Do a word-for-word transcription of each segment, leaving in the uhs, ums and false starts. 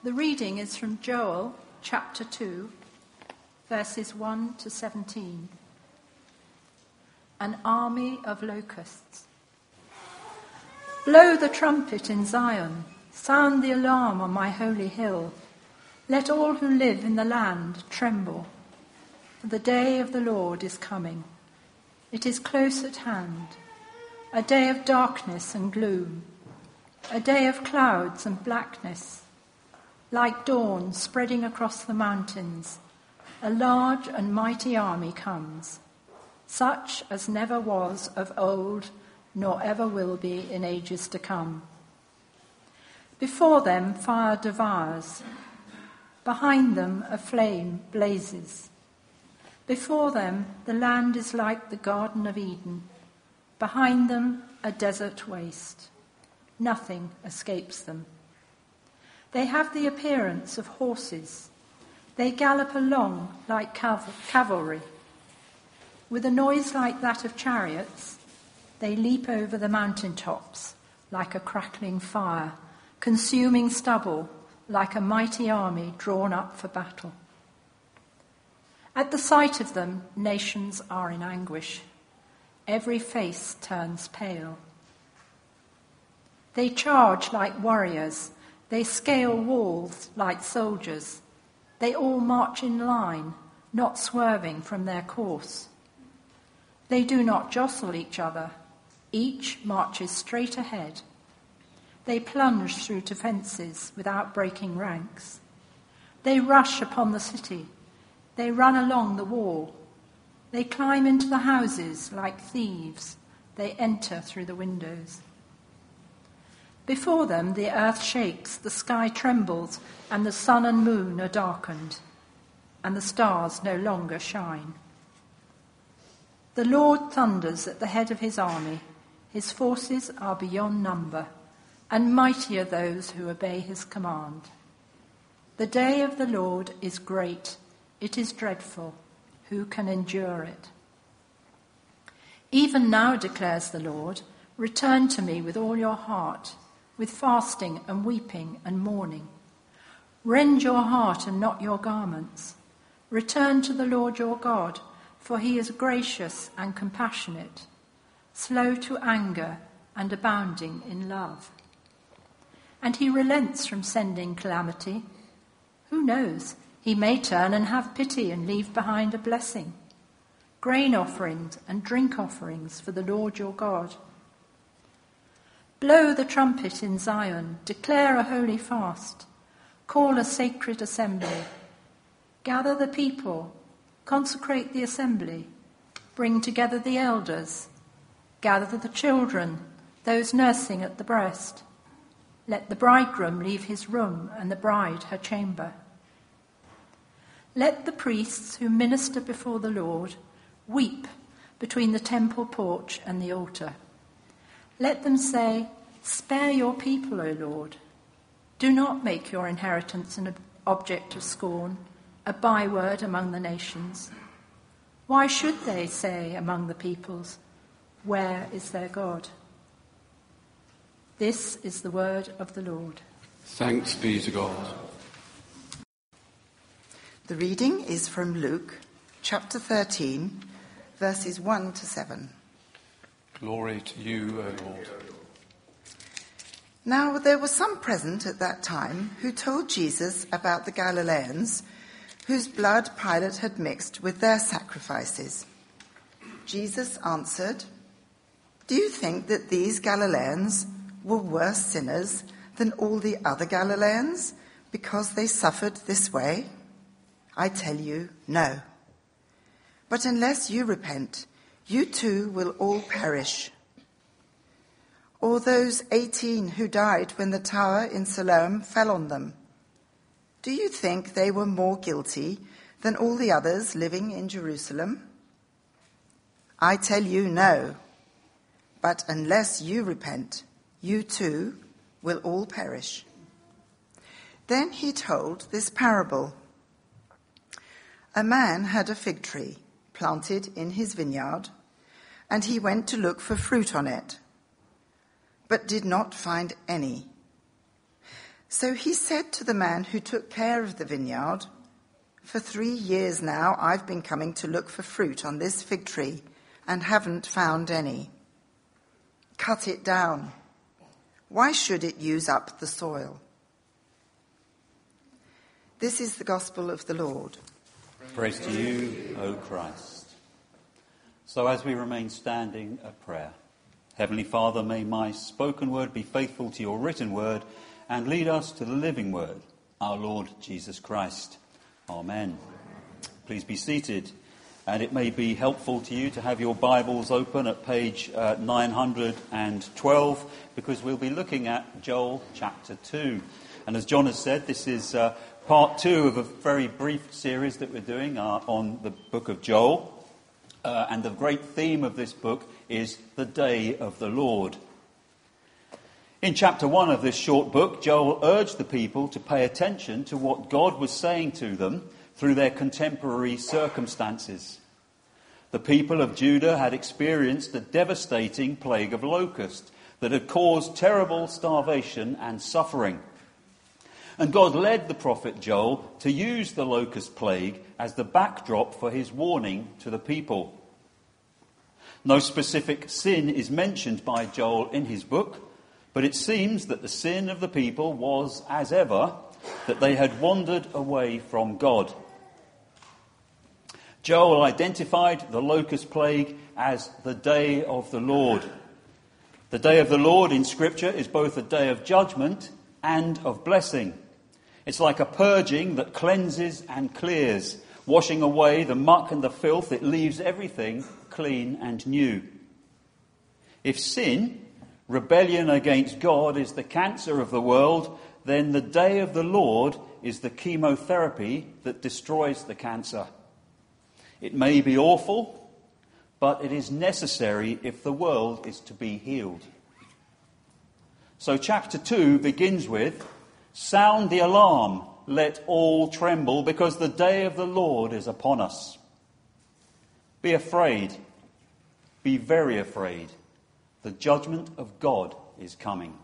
The reading is from Joel chapter two, verses one to seventeen. An army of locusts. Blow the trumpet in Zion, sound the alarm on my holy hill. Let all who live in the land tremble, for the day of the Lord is coming. It is close at hand, a day of darkness and gloom, a day of clouds and blackness. Like dawn spreading across the mountains, a large and mighty army comes, such as never was of old, nor ever will be in ages to come. Before them fire devours, behind them a flame blazes. Before them the land is like the Garden of Eden, behind them a desert waste. Nothing escapes them. They have the appearance of horses. They gallop along like cav- cavalry. With a noise like that of chariots, they leap over the mountain tops like a crackling fire, consuming stubble like a mighty army drawn up for battle. At the sight of them, nations are in anguish. Every face turns pale. They charge like warriors. They scale walls like soldiers. They all march in line, not swerving from their course. They do not jostle each other. Each marches straight ahead. They plunge through defences without breaking ranks. They rush upon the city. They run along the wall. They climb into the houses like thieves. They enter through the windows. Before them the earth shakes, the sky trembles, and the sun and moon are darkened, and the stars no longer shine. The Lord thunders at the head of his army. His forces are beyond number, and mighty are those who obey his command. The day of the Lord is great. It is dreadful. Who can endure it? Even now, declares the Lord, return to me with all your heart, with fasting and weeping and mourning. Rend your heart and not your garments. Return to the Lord your God, for he is gracious and compassionate, slow to anger and abounding in love. And he relents from sending calamity. Who knows? He may turn and have pity and leave behind a blessing, grain offerings and drink offerings for the Lord your God. Blow the trumpet in Zion, declare a holy fast, call a sacred assembly. Gather the people, consecrate the assembly, bring together the elders, gather the children, those nursing at the breast. Let the bridegroom leave his room and the bride her chamber. Let the priests who minister before the Lord weep between the temple porch and the altar. Let them say, spare your people, O Lord. Do not make your inheritance an object of scorn, a byword among the nations. Why should they say among the peoples, where is their God? This is the word of the Lord. Thanks be to God. The reading is from Luke, chapter thirteen, verses one to seven. Glory to you, O Lord. Now there were some present at that time who told Jesus about the Galileans, whose blood Pilate had mixed with their sacrifices. Jesus answered, "Do you think that these Galileans were worse sinners than all the other Galileans because they suffered this way? I tell you, no. But unless you repent, you too will all perish. Or those eighteen who died when the tower in Siloam fell on them. Do you think they were more guilty than all the others living in Jerusalem? I tell you, no. But unless you repent, you too will all perish." Then he told this parable. A man had a fig tree planted in his vineyard, and he went to look for fruit on it, but did not find any. So he said to the man who took care of the vineyard, "For three years now I've been coming to look for fruit on this fig tree and haven't found any. Cut it down. Why should it use up the soil?" This is the gospel of the Lord. Praise to you, O Christ. So as we remain standing at prayer, Heavenly Father, may my spoken word be faithful to your written word and lead us to the living word, our Lord Jesus Christ. Amen. Please be seated, and it may be helpful to you to have your Bibles open at page uh, nine hundred twelve, because we'll be looking at Joel chapter two. And as John has said, this is uh, part two of a very brief series that we're doing uh, on the book of Joel. Uh, and the great theme of this book is the day of the Lord. In chapter one of this short book, Joel urged the people to pay attention to what God was saying to them through their contemporary circumstances. The people of Judah had experienced a devastating plague of locusts that had caused terrible starvation and suffering. And God led the prophet Joel to use the locust plague as the backdrop for his warning to the people. No specific sin is mentioned by Joel in his book, but it seems that the sin of the people was, as ever, that they had wandered away from God. Joel identified the locust plague as the day of the Lord. The day of the Lord in Scripture is both a day of judgment and of blessing. It's like a purging that cleanses and clears, washing away the muck and the filth. It leaves everything clean and new. If sin, rebellion against God, is the cancer of the world, then the day of the Lord is the chemotherapy that destroys the cancer. It may be awful, but it is necessary if the world is to be healed. So chapter two begins with, "Sound the alarm, let all tremble, because the day of the Lord is upon us. Be afraid, be very afraid. The judgment of God is coming."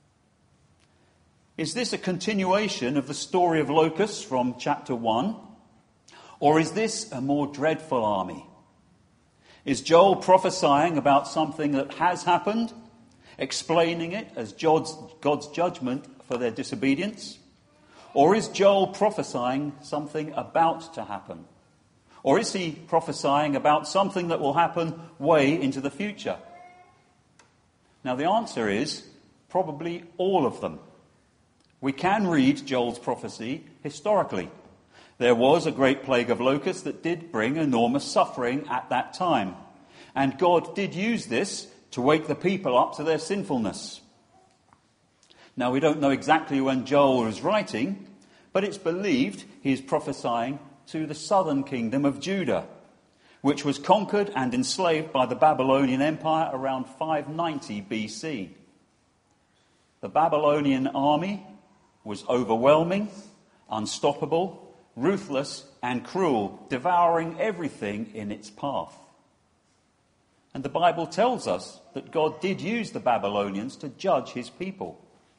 Is this a continuation of the story of locusts from chapter one? Or is this a more dreadful army? Is Joel prophesying about something that has happened, explaining it as God's, God's judgment for their disobedience? Or is Joel prophesying something about to happen? Or is he prophesying about something that will happen way into the future? Now the answer is probably all of them. We can read Joel's prophecy historically. There was a great plague of locusts that did bring enormous suffering at that time. And God did use this to wake the people up to their sinfulness. Now we don't know exactly when Joel was writing, but it's believed he is prophesying to the southern kingdom of Judah, which was conquered and enslaved by the Babylonian Empire around five ninety B C. The Babylonian army was overwhelming, unstoppable, ruthless and cruel, devouring everything in its path. And the Bible tells us that God did use the Babylonians to judge his people.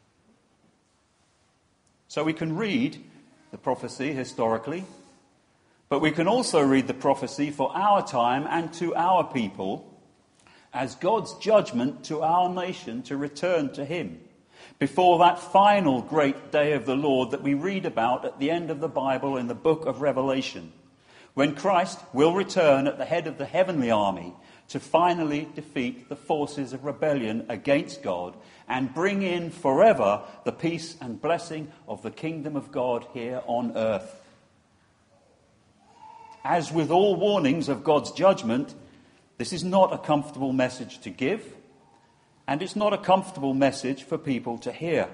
So we can read the prophecy historically, but we can also read the prophecy for our time and to our people as God's judgment to our nation to return to him before that final great day of the Lord that we read about at the end of the Bible in the book of Revelation, when Christ will return at the head of the heavenly army to finally defeat the forces of rebellion against God and bring in forever the peace and blessing of the kingdom of God here on earth. As with all warnings of God's judgment, this is not a comfortable message to give, and it's not a comfortable message for people to hear.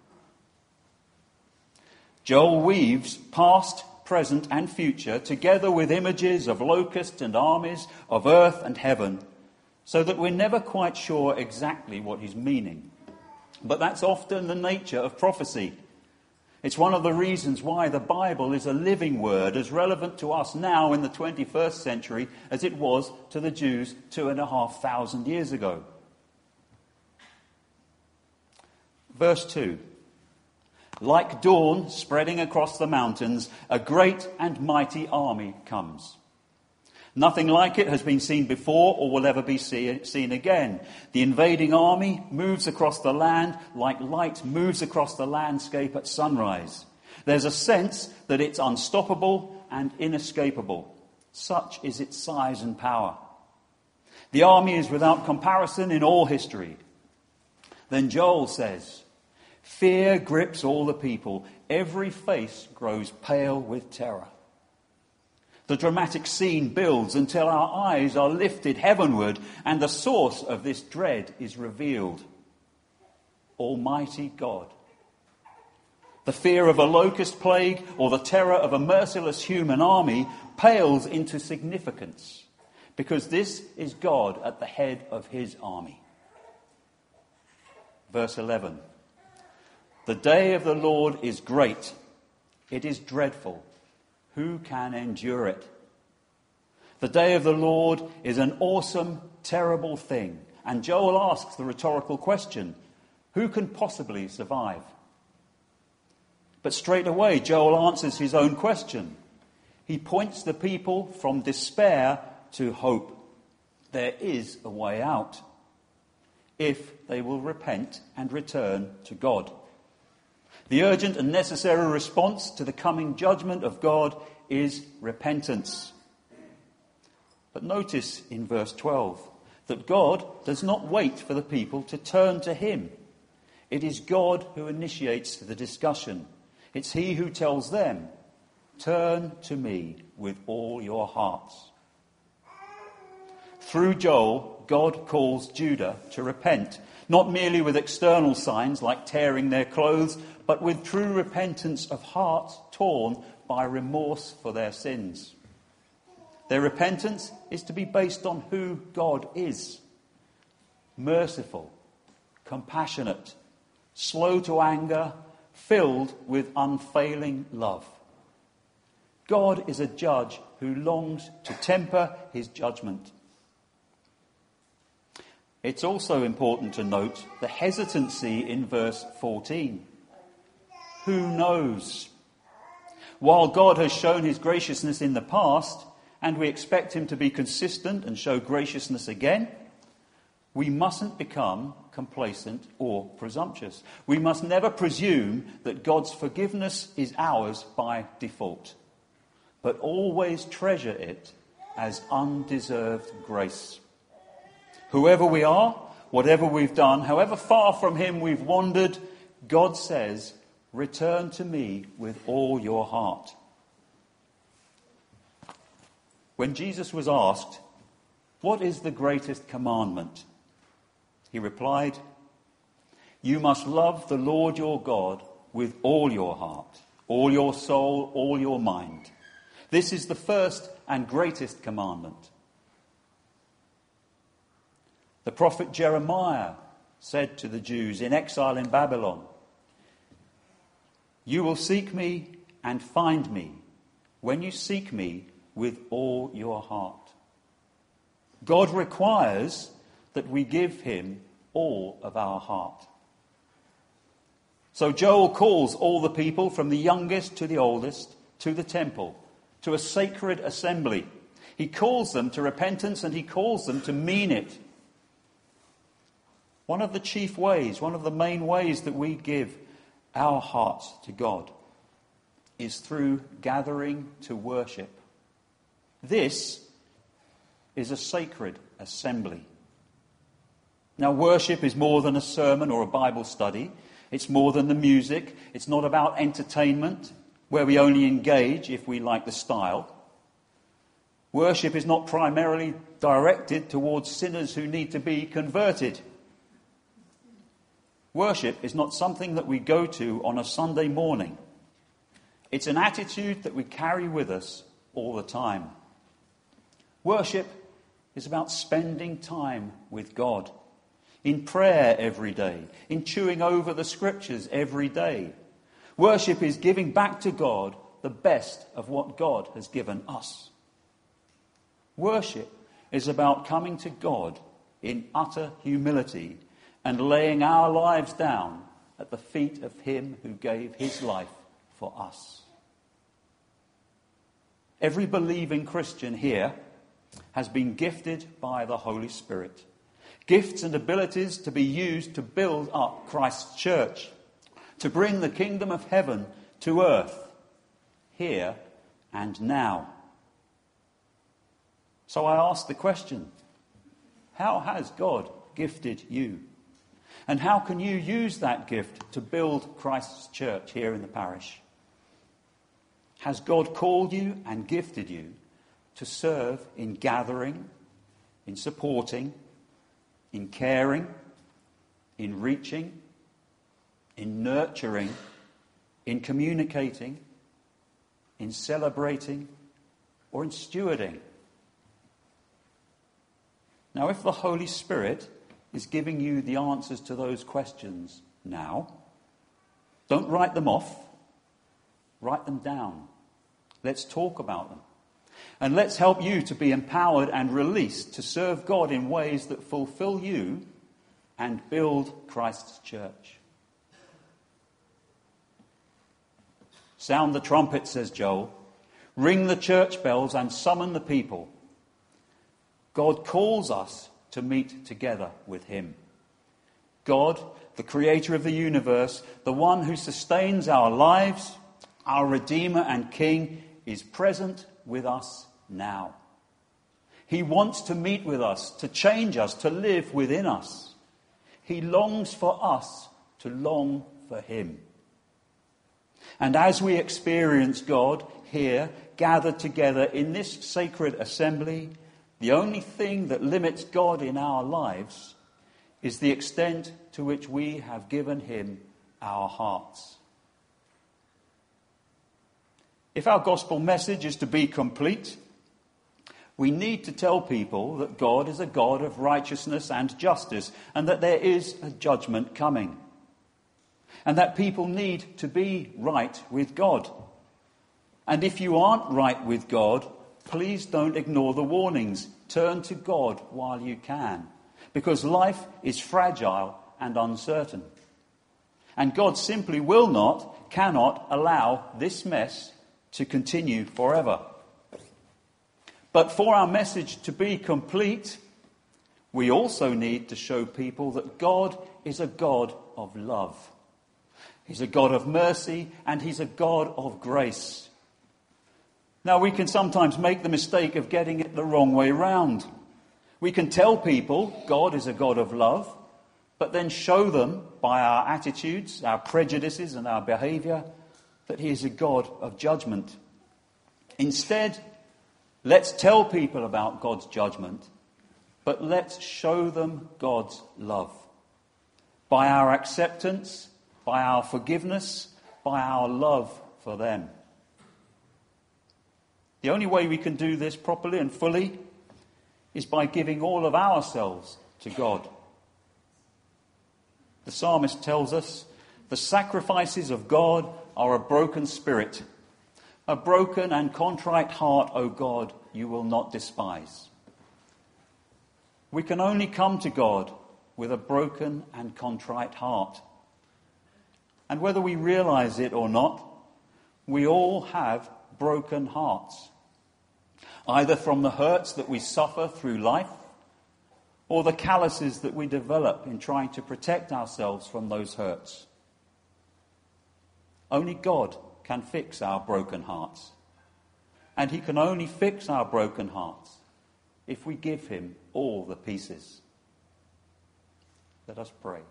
Joel weaves past, present and future together with images of locusts and armies, of earth and heaven, so that we're never quite sure exactly what he's meaning. But that's often the nature of prophecy. It's one of the reasons why the Bible is a living word, as relevant to us now in the twenty-first century as it was to the Jews two and a half thousand years ago. Verse two. Like dawn spreading across the mountains, a great and mighty army comes. Nothing like it has been seen before or will ever be see, seen again. The invading army moves across the land like light moves across the landscape at sunrise. There's a sense that it's unstoppable and inescapable. Such is its size and power. The army is without comparison in all history. Then Joel says, "Fear grips all the people. Every face grows pale with terror." The dramatic scene builds until our eyes are lifted heavenward and the source of this dread is revealed. Almighty God. The fear of a locust plague or the terror of a merciless human army pales into significance because this is God at the head of his army. Verse eleven. The day of the Lord is great. It is dreadful. Who can endure it? The day of the Lord is an awesome, terrible thing. And Joel asks the rhetorical question, who can possibly survive? But straight away, Joel answers his own question. He points the people from despair to hope. There is a way out, if they will repent and return to God. The urgent and necessary response to the coming judgment of God is repentance. But notice in verse twelve that God does not wait for the people to turn to him. It is God who initiates the discussion. It's he who tells them, "Turn to me with all your hearts." Through Joel, God calls Judah to repent, not merely with external signs like tearing their clothes, but with true repentance of hearts torn by remorse for their sins. Their repentance is to be based on who God is. Merciful, compassionate, slow to anger, filled with unfailing love. God is a judge who longs to temper his judgment. It's also important to note the hesitancy in verse fourteen. Who knows? While God has shown his graciousness in the past, and we expect him to be consistent and show graciousness again, we mustn't become complacent or presumptuous. We must never presume that God's forgiveness is ours by default, but always treasure it as undeserved grace. Whoever we are, whatever we've done, however far from him we've wandered, God says, "Return to me with all your heart." When Jesus was asked, "What is the greatest commandment?" he replied, "You must love the Lord your God with all your heart, all your soul, all your mind. This is the first and greatest commandment." The prophet Jeremiah said to the Jews in exile in Babylon, "You will seek me and find me when you seek me with all your heart." God requires that we give him all of our heart. So Joel calls all the people from the youngest to the oldest to the temple, to a sacred assembly. He calls them to repentance and he calls them to mean it. One of the chief ways, one of the main ways that we give our hearts to God is through gathering to worship. This is a sacred assembly. Now, worship is more than a sermon or a Bible study. It's more than the music. It's not about entertainment, where we only engage if we like the style. Worship is not primarily directed towards sinners who need to be converted. Worship is not something that we go to on a Sunday morning. It's an attitude that we carry with us all the time. Worship is about spending time with God, in prayer every day, in chewing over the scriptures every day. Worship is giving back to God the best of what God has given us. Worship is about coming to God in utter humility and laying our lives down at the feet of him who gave his life for us. Every believing Christian here has been gifted by the Holy Spirit. Gifts and abilities to be used to build up Christ's church, to bring the kingdom of heaven to earth, here and now. So I ask the question, how has God gifted you? And how can you use that gift to build Christ's church here in the parish? Has God called you and gifted you to serve in gathering, in supporting, in caring, in reaching, in nurturing, in communicating, in celebrating, or in stewarding? Now, if the Holy Spirit is giving you the answers to those questions now, don't write them off. Write them down. Let's talk about them. And let's help you to be empowered and released to serve God in ways that fulfill you and build Christ's church. Sound the trumpet, says Joel. Ring the church bells and summon the people. God calls us to meet together with him. God, the creator of the universe, the one who sustains our lives, our Redeemer and King, is present with us now. He wants to meet with us, to change us, to live within us. He longs for us to long for him. And as we experience God here, gathered together in this sacred assembly, the only thing that limits God in our lives is the extent to which we have given him our hearts. If our gospel message is to be complete, we need to tell people that God is a God of righteousness and justice, and that there is a judgment coming, and that people need to be right with God. And if you aren't right with God, please don't ignore the warnings. Turn to God while you can, because life is fragile and uncertain. And God simply will not, cannot allow this mess to continue forever. But for our message to be complete, we also need to show people that God is a God of love. He's a God of mercy, and he's a God of grace. Now, we can sometimes make the mistake of getting it the wrong way round. We can tell people God is a God of love, but then show them by our attitudes, our prejudices and our behaviour that he is a God of judgment. Instead, let's tell people about God's judgment, but let's show them God's love. By our acceptance, by our forgiveness, by our love for them. The only way we can do this properly and fully is by giving all of ourselves to God. The psalmist tells us, the sacrifices of God are a broken spirit. A broken and contrite heart, O God, you will not despise. We can only come to God with a broken and contrite heart. And whether we realize it or not, we all have broken hearts. Either from the hurts that we suffer through life, or the calluses that we develop in trying to protect ourselves from those hurts. Only God can fix our broken hearts. And he can only fix our broken hearts if we give him all the pieces. Let us pray.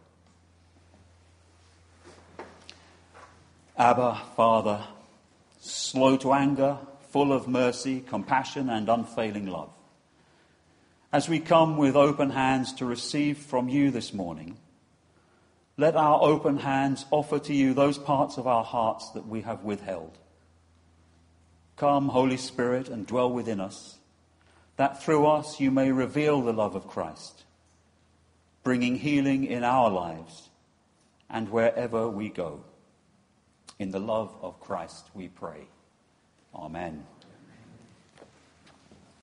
Abba, Father, slow to anger, full of mercy, compassion, and unfailing love. As we come with open hands to receive from you this morning, let our open hands offer to you those parts of our hearts that we have withheld. Come, Holy Spirit, and dwell within us, that through us you may reveal the love of Christ, bringing healing in our lives and wherever we go. In the love of Christ we pray. Amen.